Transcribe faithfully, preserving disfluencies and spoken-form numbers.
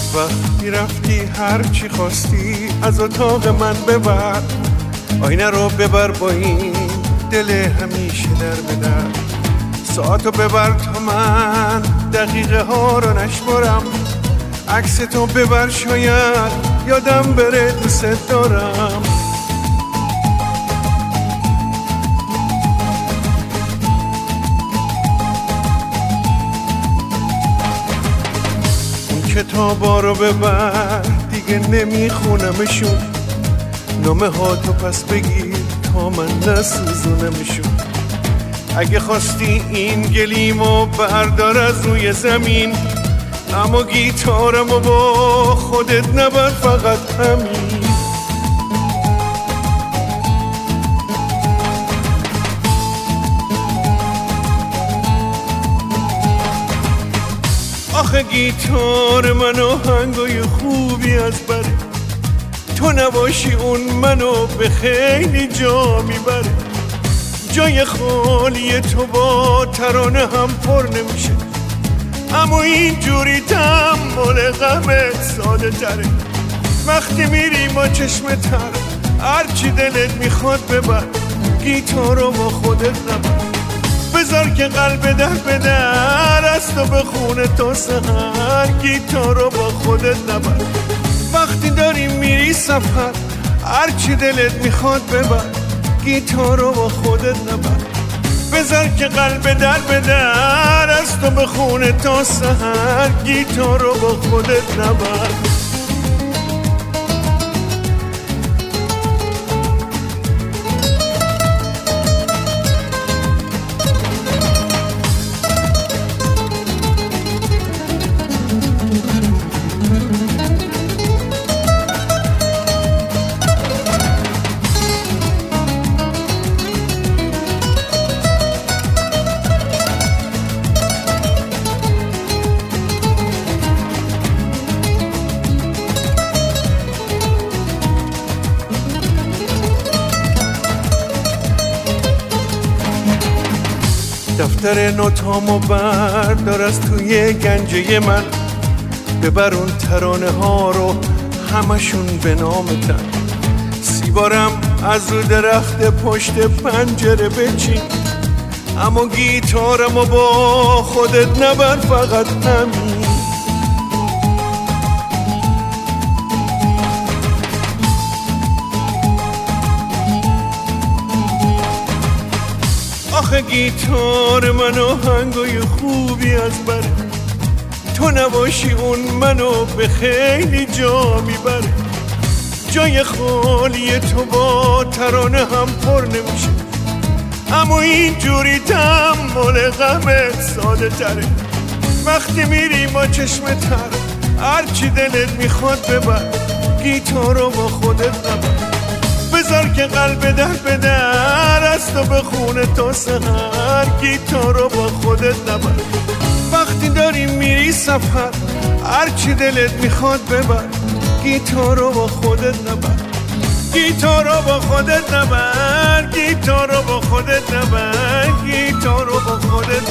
وقتی رفتی هر چی خواستی از اتاق من ببر، آینه رو ببر با این دل همیشه در بدر، ساعتو ببر تا من دقیقه ها رو نشمارم، عکس تو ببر شاید یادم بره دوست دارم. اون کتابا رو ببر دیگه نمیخونمشون، نامه ها تو پس بگیر تا من نسوزونمشون. اگه خواستی این گلیمو بردار از روی زمین، اما گیتارمو با خودت نبر فقط همین. آخه گیتار من آهنگای خوبی از بره، تو نباشی اون منو به خیلی جا میبره. جای خالی تو با ترانه هم پر نمیشه، اما اینجوری تحمل غمت ساده تره. وقتی میری با چشم تر هرچی دلت میخواد ببر، گیتارو با خودت نبر، بذار که قلب در به در از تو بخونه تا سحر، گیتارو با خودت نبر. وقتی داری میری سفر هرچی دلت میخواد ببر، گیتارو با خودت نبر، بذار که قلب در به در از تو بخونه تا سحر، گیتارو با خودت نبر. دفتر نوتامو بردار از توی گنجه من، ببر اون ترانه ها رو همشون به نامتن، سیبارم از رو درخت پشت پنجره بچین، اما گیتارمو با خودت نبر فقط همین. آخه گیتار من آهنگای خوبی از بره، تو نباشی اون منو به خیلی جا میبره. جای خالی تو با ترانه هم پر نمیشه، اما اینجوری تحمل غمت ساده تره. وقتی میری با چشم تر هرچی دلت میخواد ببر، گیتارو با خودت نبر، بذار که قلب در به در از تو بخونه تا سحر، گیتارو با خودت نبر. وقتی داری میری سفر هرچی دلت میخواد ببر، گیتارو با خودت نبر، گیتارو با خودت نبر، گیتارو با خودت نبر، گیتارو با خودت